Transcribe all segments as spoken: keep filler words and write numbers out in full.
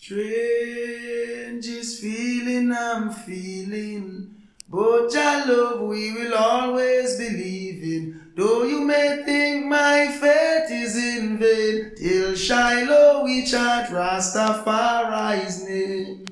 Strangest feeling I'm feeling, but your love we will always believe in. Though you may think my faith is in vain, till Shiloh we chant Rastafari's name.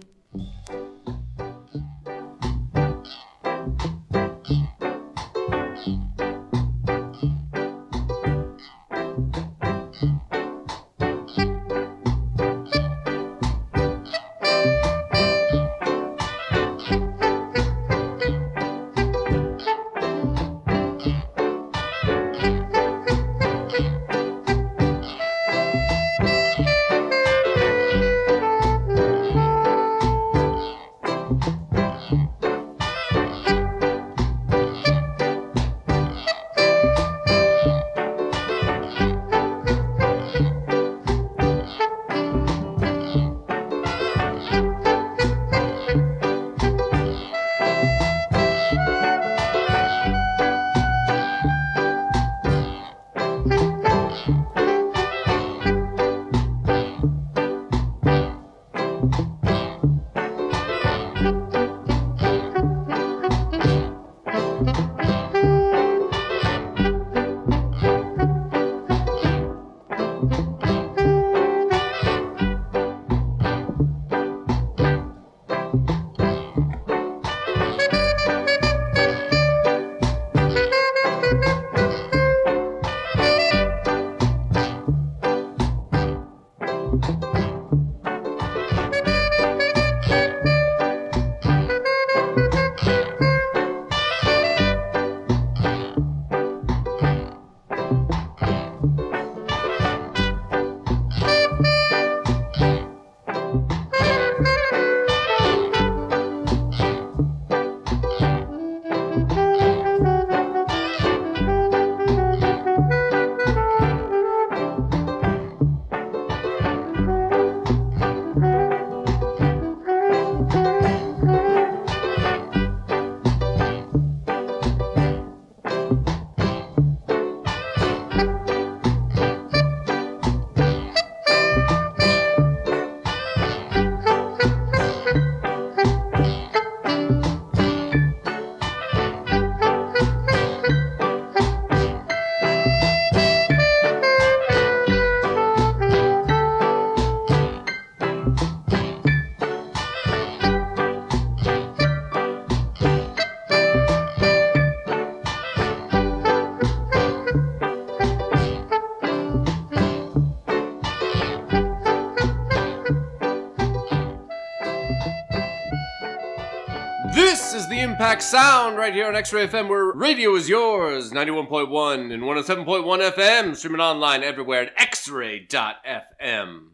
Impact Sound right here on X-Ray F M, where radio is yours. ninety-one point one and one oh seven point one F M, streaming online everywhere at x ray dot f m.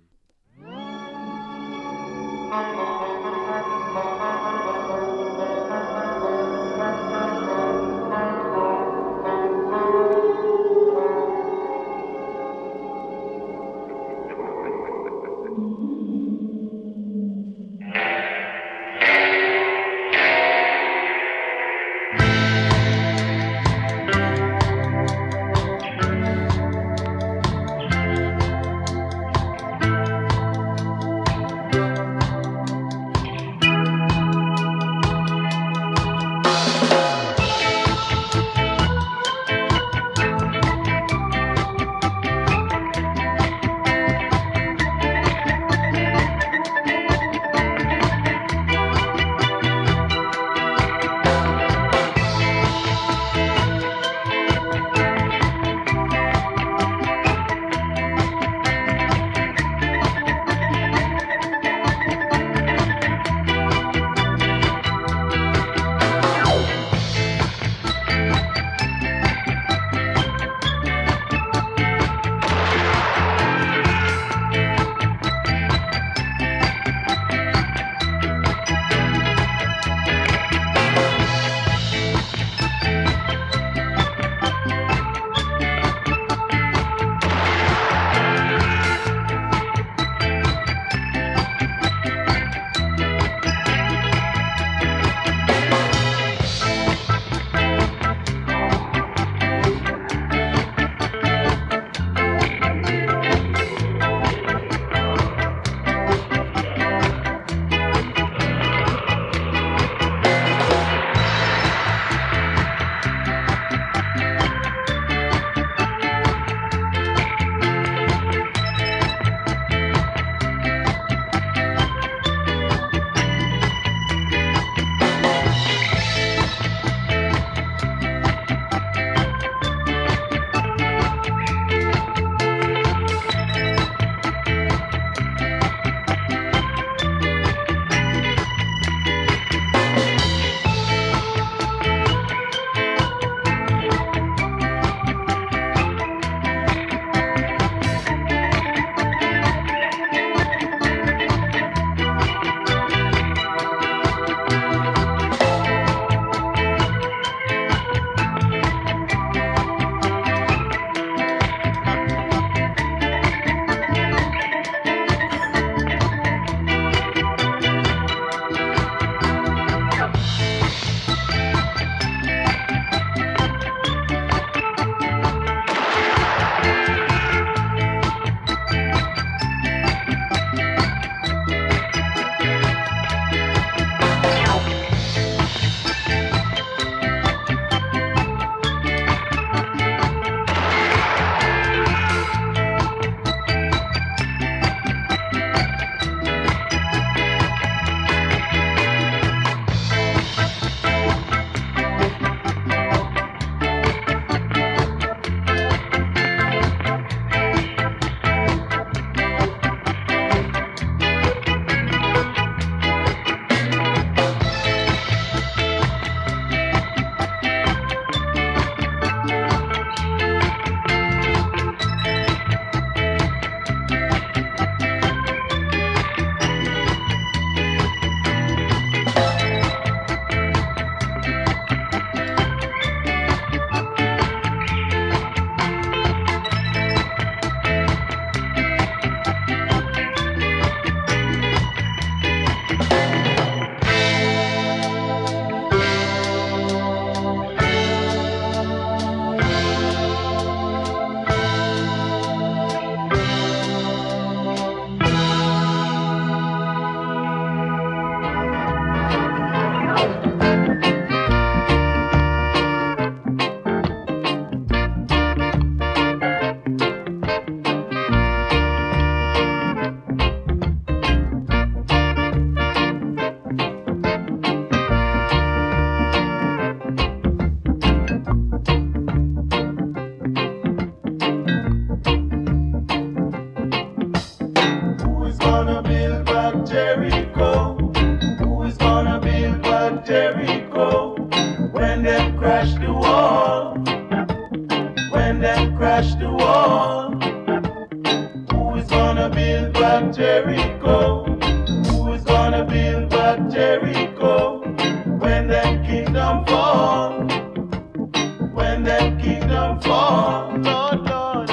Jericho. Who is gonna build back Jericho when that kingdom fall? When that kingdom fall, Lord, Lord.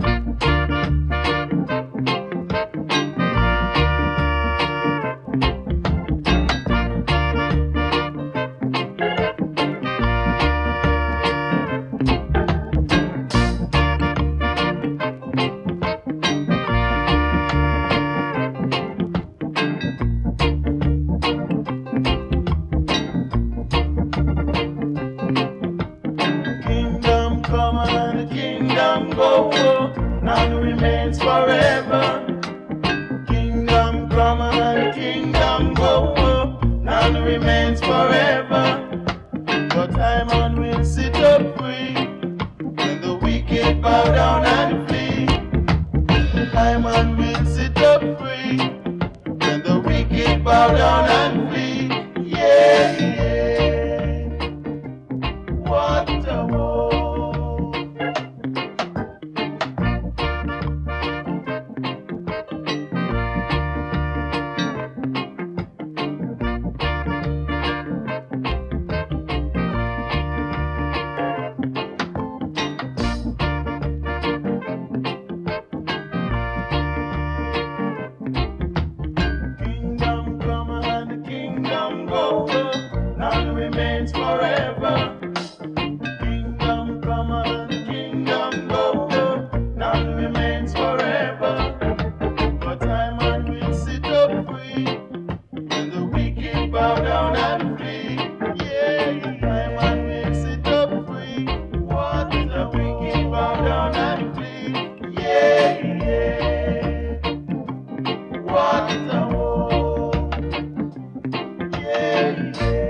None remains forever. Kingdom come and kingdom go. None remains forever. But Haman will sit up free when the wicked bow down and flee. Haman will sit up free when the wicked bow down and flee. Yeah, yeah. What a war. Forever. Kingdom come and kingdom go. None remains forever. But Haman will sit up free when the wicked bow down and flee. Yeah, Haman will sit up free. What the wicked bow down and flee. Yeah, yeah. What the war. Yeah, yeah.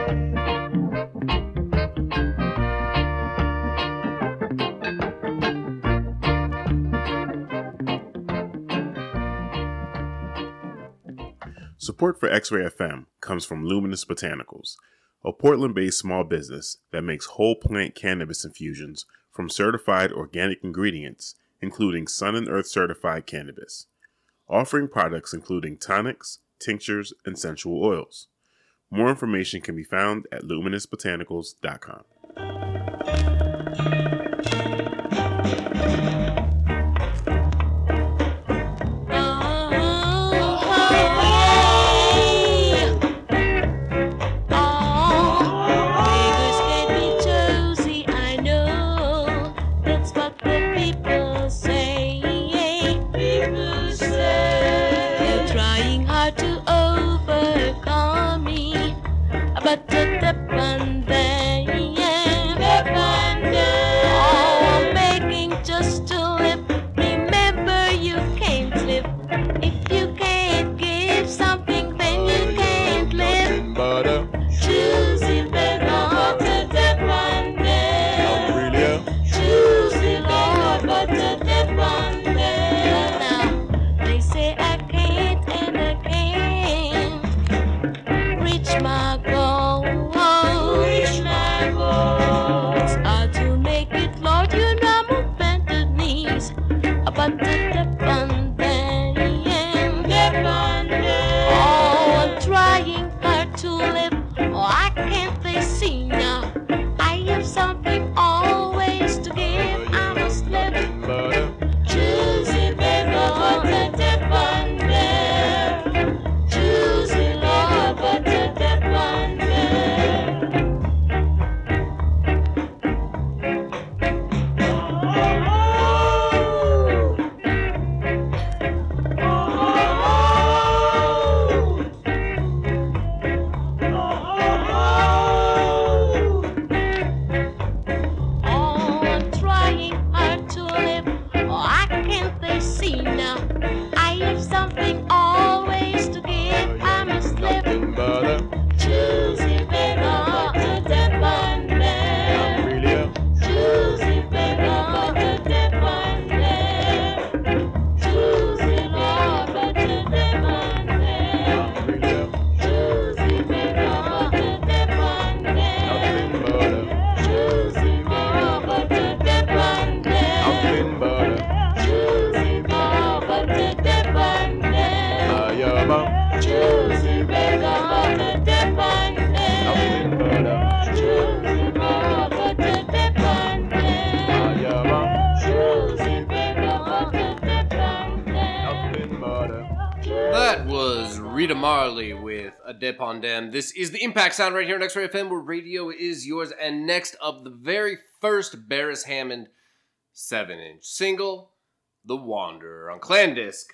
Support for X-Ray F M comes from Luminous Botanicals, a Portland-based small business that makes whole plant cannabis infusions from certified organic ingredients, including Sun and Earth certified cannabis, offering products including tonics, tinctures, and essential oils. More information can be found at luminous botanicals dot com. Something always to give. Ayaba. Choosing better of the dependent. Nothing but a Choosing better of the dependent. Ayaba. Choosing better of the dependent. Nothing but a. That was Rita Marley with A Dependent. This is the Impact Sound right here on X-Ray F M, where radio is yours. And next up, the very first Beres Hammond seven inch single, The Wanderer, on Clan Disc.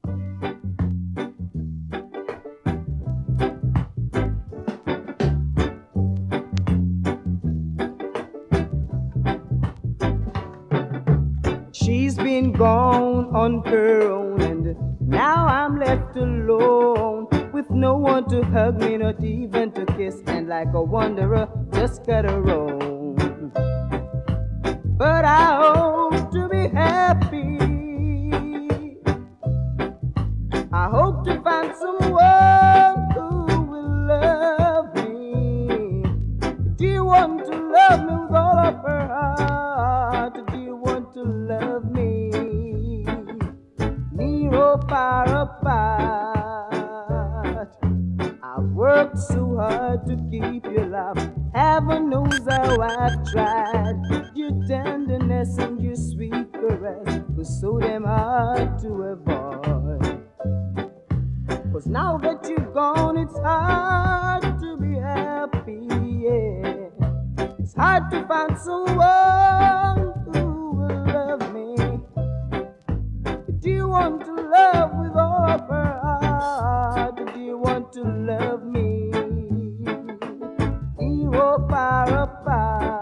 She's been gone on her own, and now I'm left alone, with no one to hug me, not even to kiss, and like a wanderer, just gotta roam. But I hope to be happy. I hope to find someone who will love me. Do you want to love me with all of her heart? Do you want to love me? Near or far apart. I've worked so hard to keep your love. Heaven knows how I've tried. Your tenderness and your sweet caress was so damn hard to avoid. 'Cause now that you're gone, it's hard to be happy, yeah. It's hard to find someone who will love me. Do you want to love with all of her heart? Do you want to love me? You are far apart.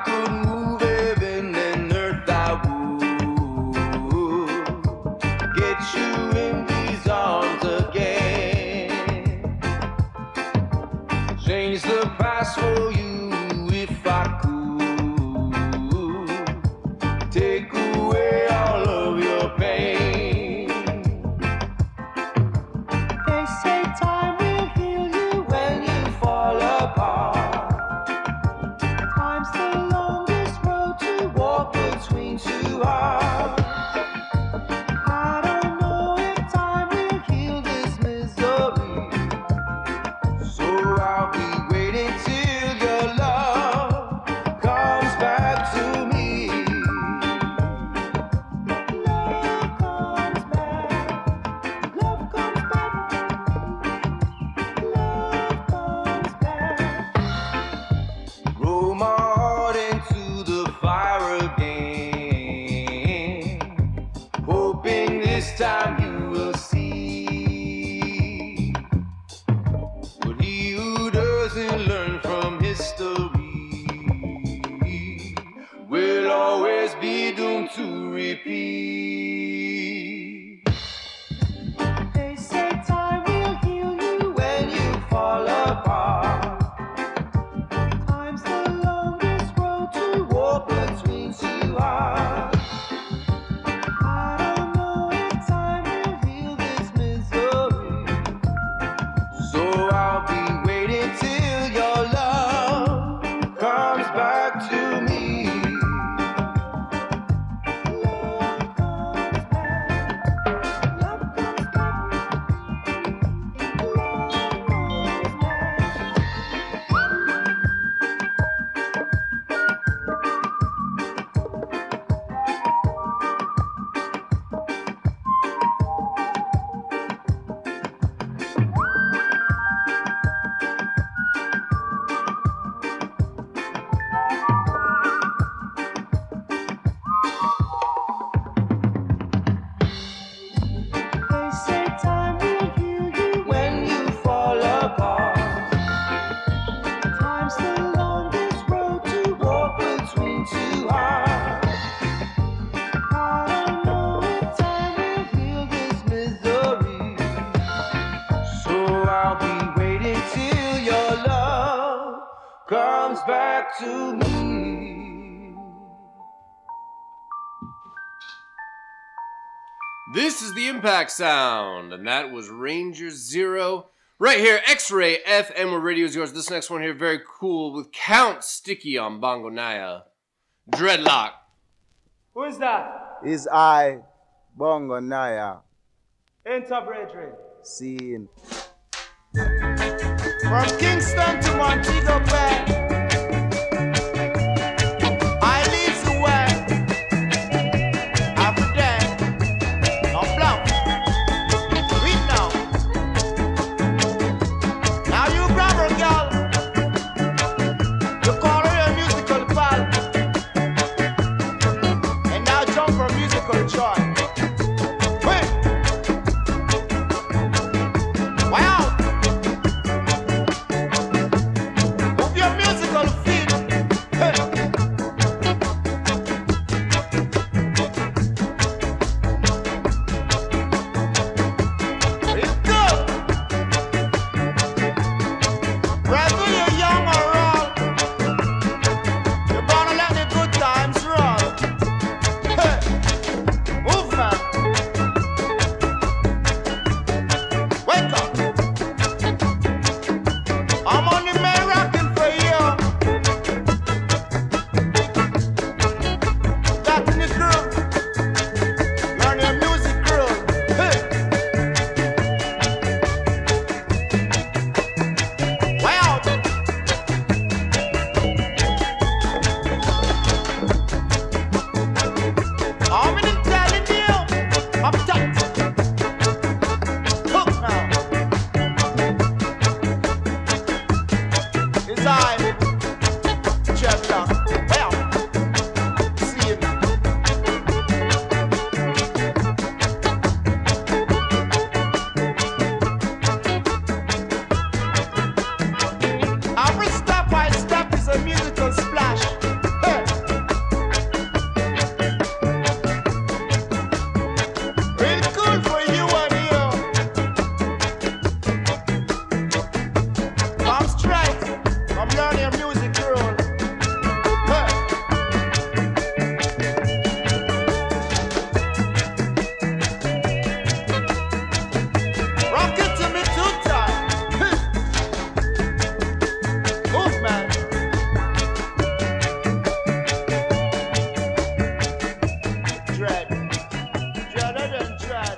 could move heaven and earth, I would get you in these arms again. Change the past for you if I could. Take away all of your pain. They say time will heal you when you fall apart. Time's the longest road to walk between two hearts. I don't know if time will heal this misery, so I'll be waiting till your love comes back to me. Love comes back, love comes back, love comes back. Roll my heart into the fire again, hoping this time you will see. But he who doesn't learn from history will always be doomed to repeat. They say time will heal you when you fall apart. Time's the longest road to walk between two hearts. I don't know if time will heal this misery, so I'll be waiting till your love comes back to me. Love comes back, love comes back, They say time will heal you when you fall apart. Time's the longest road to walk between two hearts. I don't know if time will heal this misery, so I'll be waiting till your love comes back to me. This is the Impact Sound, and that was Ranger Zero. Right here, X-Ray F M, where radio is yours. This next one here, very cool, with Count Sticky on Bongo Naya. Dreadlock. Who is that? Is I, Bongo Naya, Enter, brethren. seeing. From Kingston to Montego Bay, I lead the way. Every day, on block. Read now. Now you grab her, girl. You call her a musical pal, and now jump for musical joy. Wait. Wow. Move your musical feet. Hey. It's good. Whether you're young or old, you're gonna let the good times roll. Hey. Move, man. Wake up. I'm on the main rocking for you. Got in the groove. Learn your music groove. Hey. Wow. I'm in telling you. I'm tight. Hook now. It's I, Dreadlock. Well, see you now. Every step I step is a musical splash. Hey. your music roll. Huh. Rock it to me two times. Move, man. Dread. Dreader than dread.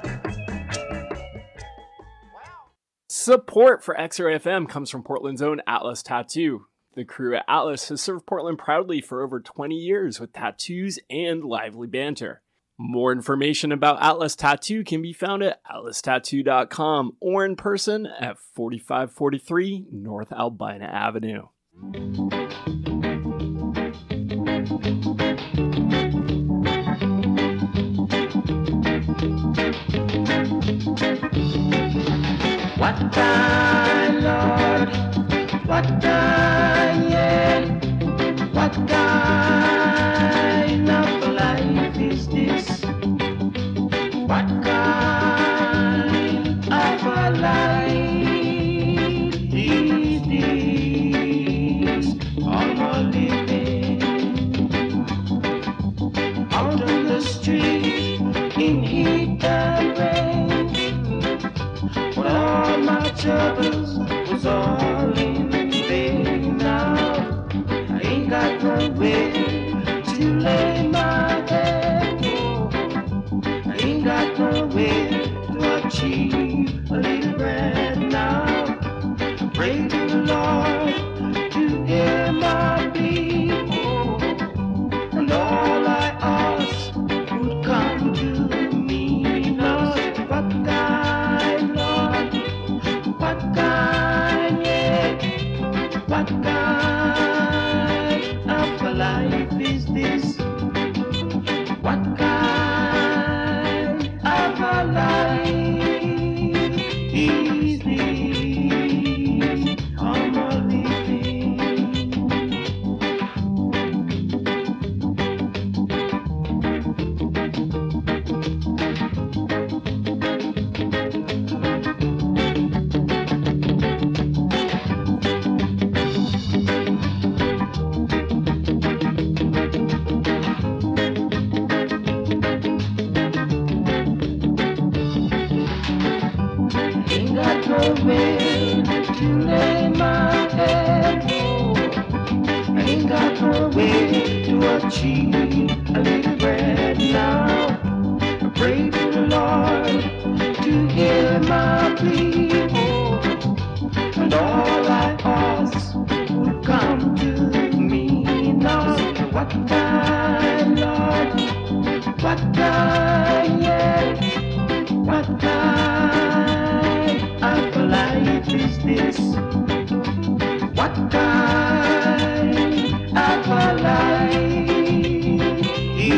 Support for X-Ray F M comes from Portland's own Atlas Tattoo. The crew at Atlas has served Portland proudly for over twenty years with tattoos and lively banter. More information about Atlas Tattoo can be found at atlas tattoo dot com or in person at forty-five forty-three North Albina Avenue. What kind, Lord? What kind, yeah? What kind of life is this? What kind of a life is this? I'm a living out on the street in heat and rain. But all my troubles was all in vain now. I ain't got nowhere to lay my head. Oh, I ain't got nowhere to achieve a little bread now. I pray to the Lord to hear my plea. Oh, and all I ask would come to me now. What kind, Lord? What kind, yeah? What kind of a life is this? What kind of a life is this? I'm a living. Ain't got nowhere to lay my head. Oh, I ain't got nowhere to achieve a little bread now. I pray to the Lord to hear my plea. Oh, and all I ask would come to me now. What kind, Lord? What kind, yeah? What kind of a life is this? What kind of a life is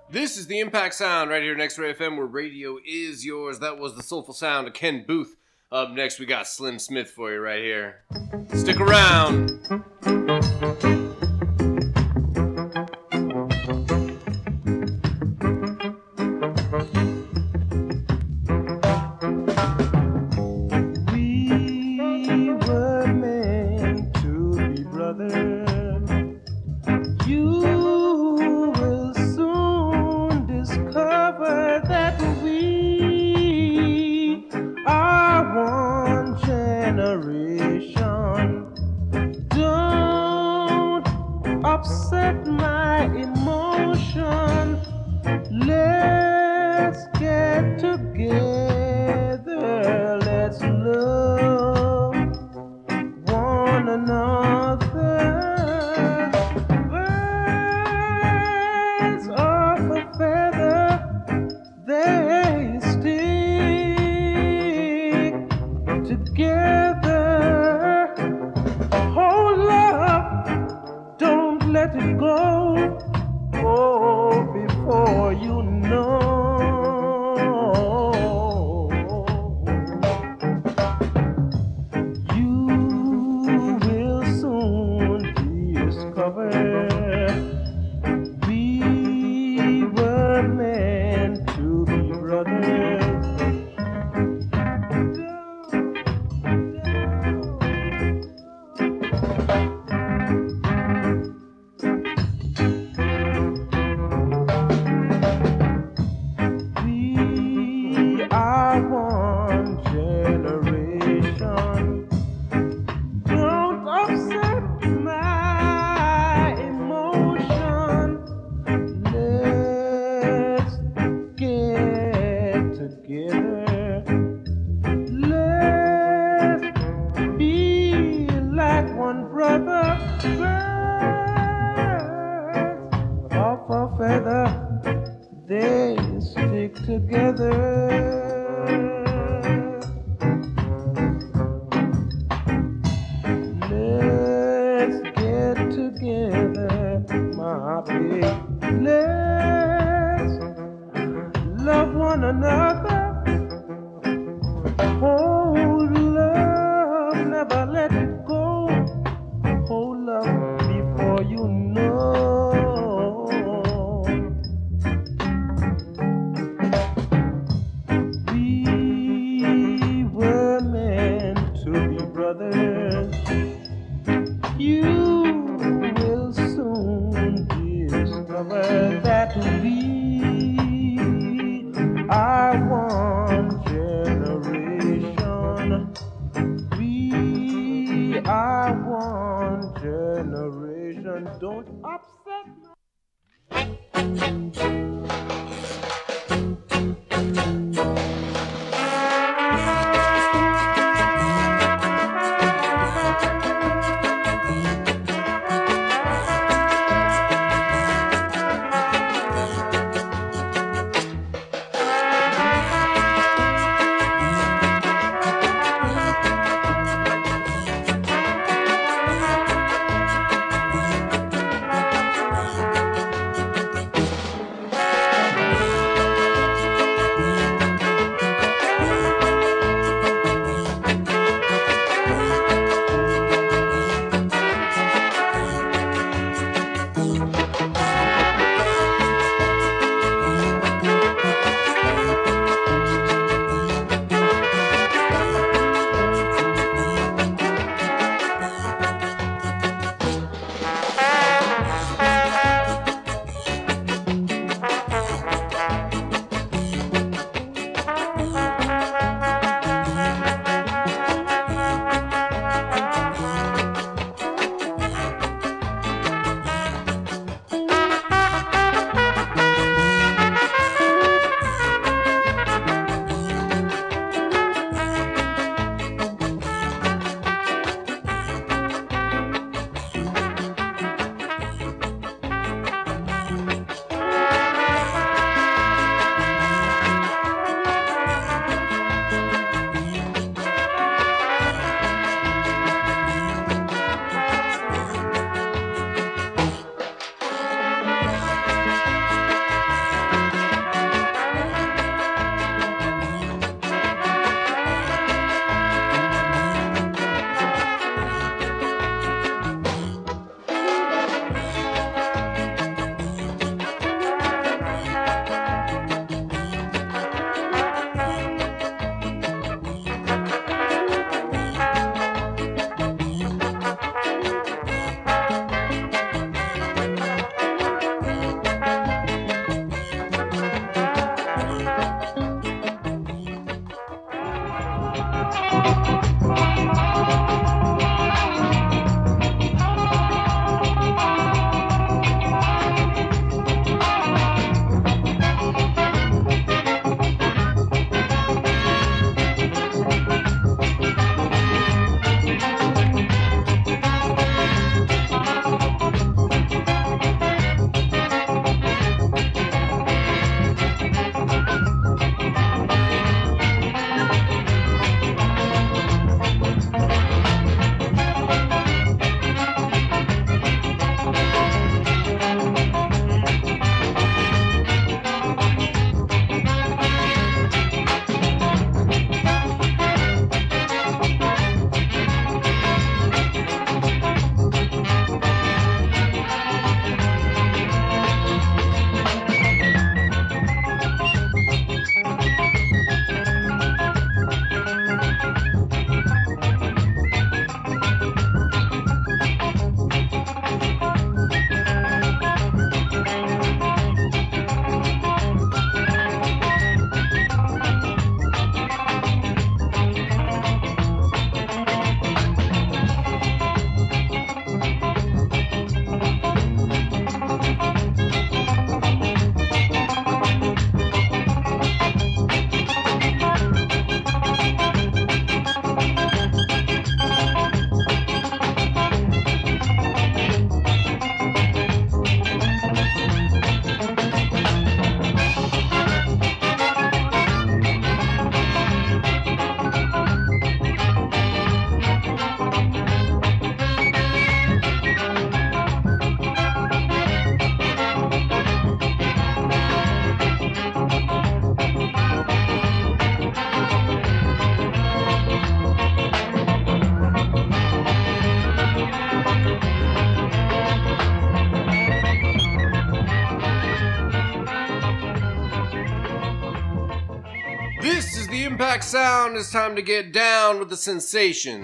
This is the Impact Sound right here at X-Ray F M, where radio is yours. That was the soulful sound of Ken Booth. Up next, we got Slim Smith for you right here. Stick around. We were meant to be brothers. You will soon discover that we are one generation. Don't upset my emotion. Let's get together. Let's love one another. Birds of a feather, they stick together. Hold up, don't let it go. Oh, before you know. You will soon discover we were meant to be brothers. We are one generation. Don't upset my emotion. Let's get together. Let's be like one brother. Birds of a feather, they stick together. Let's get together, my baby. Let's love one another. Hold love, never let it go. Hold love before you know. We were meant to be brothers. You will soon discover that we are one generation. We are one generation. Don't upset my Impact Sound, it's time to get down with the sensations.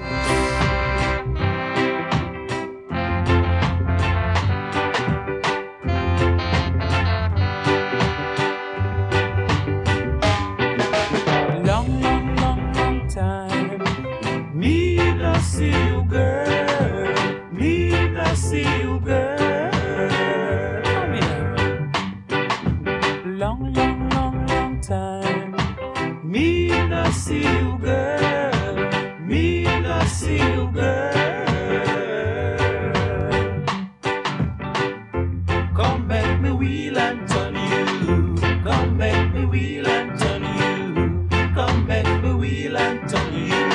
Long, long, long, long time. Me not see you, girl. Me not see you, girl. Come here. Long, long, long, long time. Me not see you, girl. Me not see you, girl. Come back me wheel and turn you. Come back me wheel and turn you. Come back me wheel and turn you.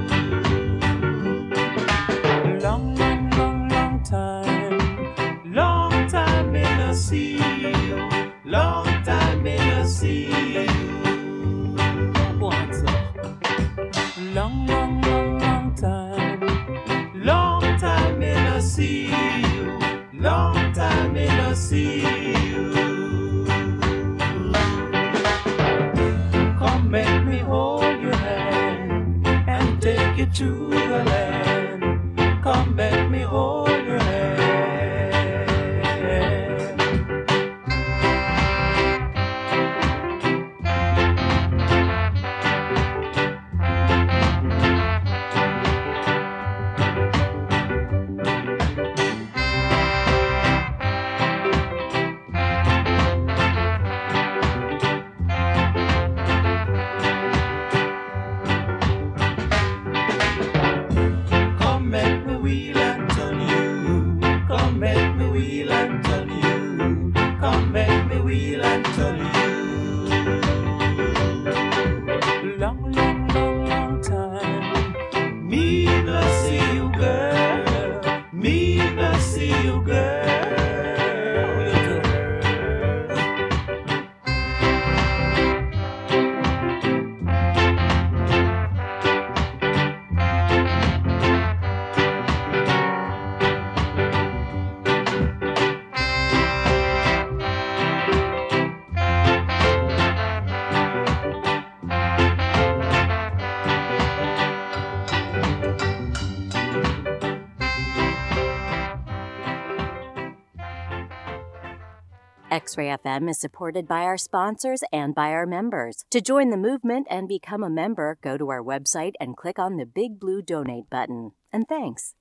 Long, long, long, long time. Long time me no see you. Long time me no see you. What's up? Long, long, long, long time. Long time me no see you. Long time me no see you. Come make me hold your hand and take you to the land. Come make me hold your hand. Come make me wheel and turn you. Come make me wheel and turn you. Come make me wheel and turn you. Long, long, long, long time. Me no see you, girl. Me no see you, girl. X-Ray F M is supported by our sponsors and by our members. To join the movement and become a member, go to our website and click on the big blue donate button. And thanks.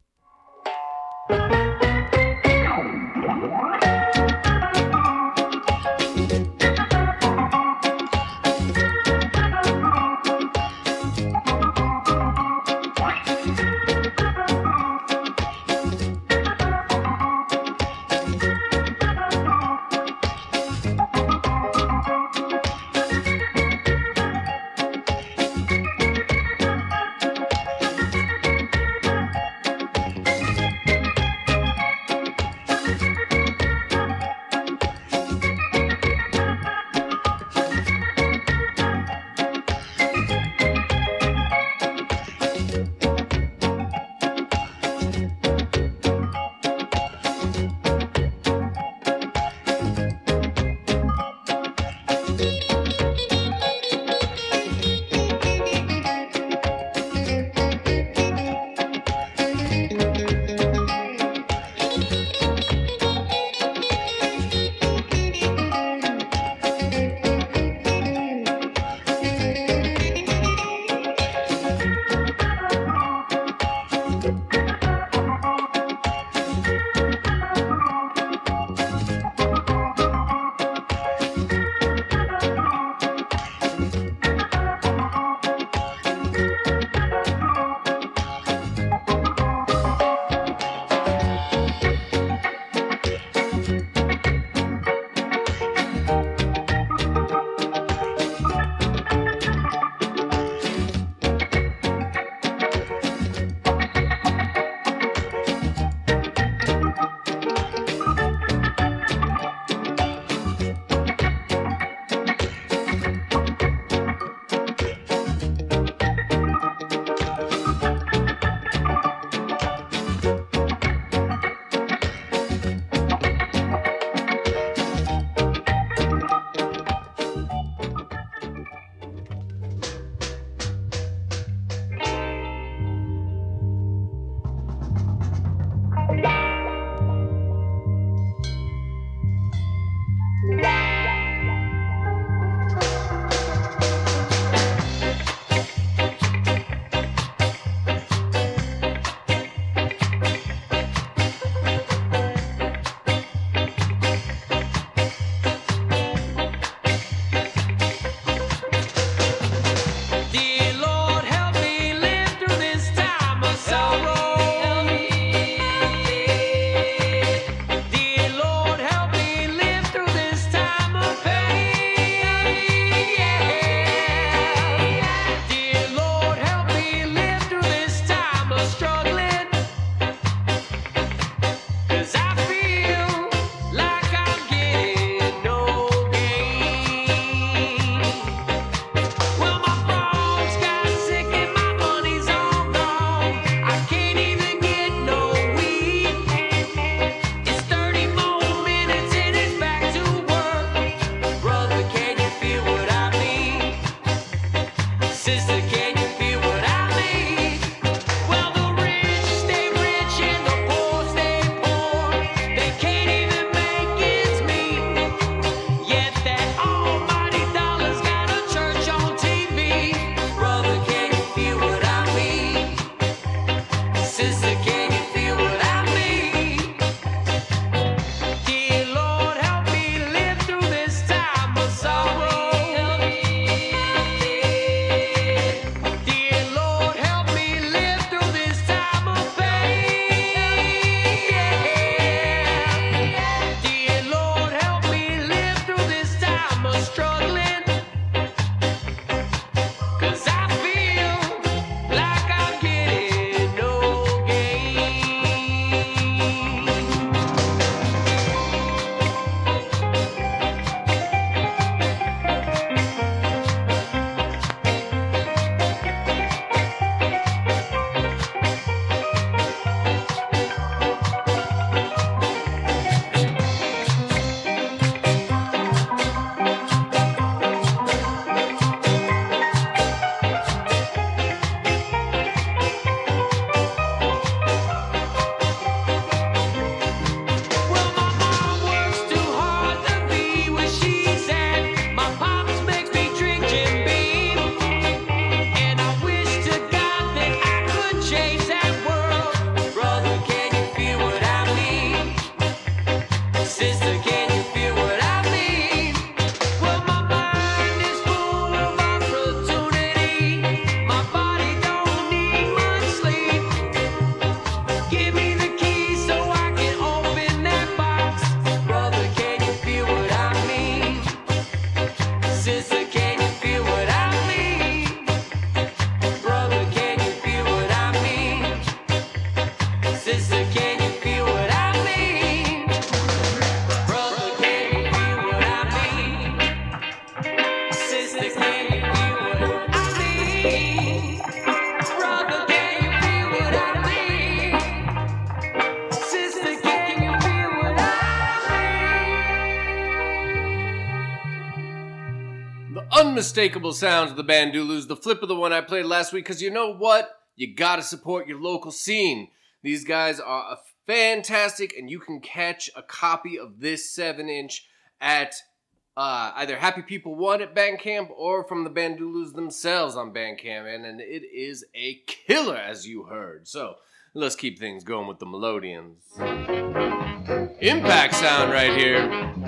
unmistakable sounds of the Bandulus, the flip of the one I played last week, because you know what? You gotta support your local scene. These guys are fantastic, and you can catch a copy of this seven inch at uh, either Happy People One at Bandcamp or from the Bandulus themselves on Bandcamp, and, and it is a killer, as you heard. So let's keep things going with the Melodians. Impact sound right here.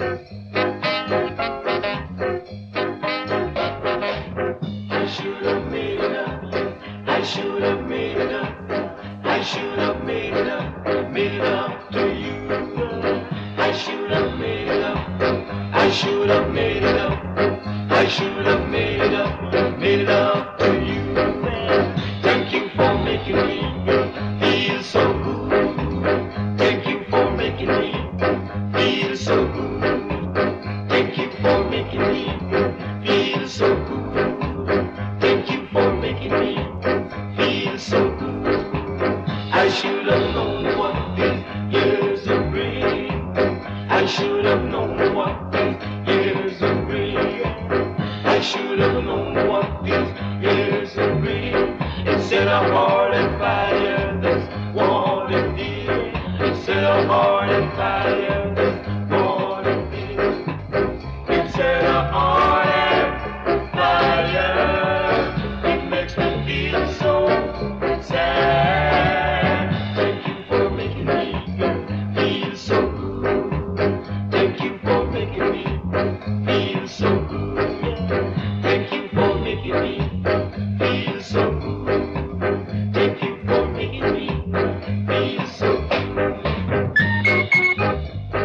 I should have made it up. I should have made it up. I should have made it up. Made it up to you. I should have made it up. I should have made it up. I should have made it up. Made it up to you. Thank you for making me feel so good. Thank you for making me feel so good. Thank you for making me feel so good. Thank you for making me feel so good. I should have known what these years would bring. I should have known what these years would bring. I should have known what these years would bring. Instead of heart and fire that's warm and dear. Instead of heart and fire that's warm and dear. Instead of heart and fire, it makes me feel so sad. Thank you for making me feel so good. Thank you for making me feel so good. Thank you for making me feel so good. Thank you for making me feel so good.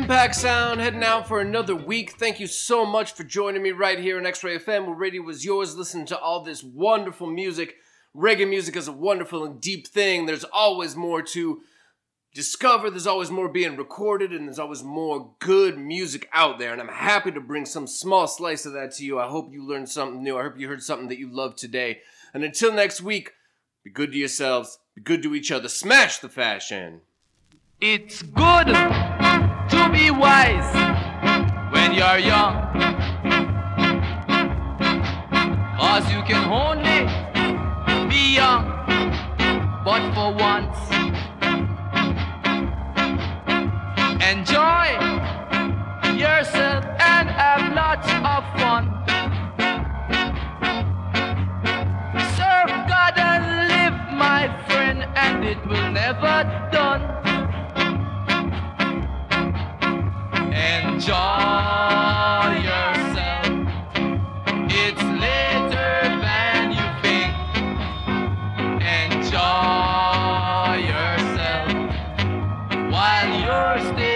Impact Sound heading out for another week. Thank you so much for joining me right here on X-Ray F M, where radio was yours. Listening to all this wonderful music. Reggae music is a wonderful and deep thing. There's always more to discover. There's always more being recorded, and there's always more good music out there. And I'm happy to bring some small slice of that to you. I hope you learned something new. I hope you heard something that you love today. And until next week, be good to yourselves. Be good to each other. Smash the fashion. It's good to be wise when you're young, 'cause you can only be young but for once. Enjoy yourself and have lots of fun. Serve God and live, my friend, and it will never done. Enjoy yourself. It's later than you think. Enjoy yourself while you're still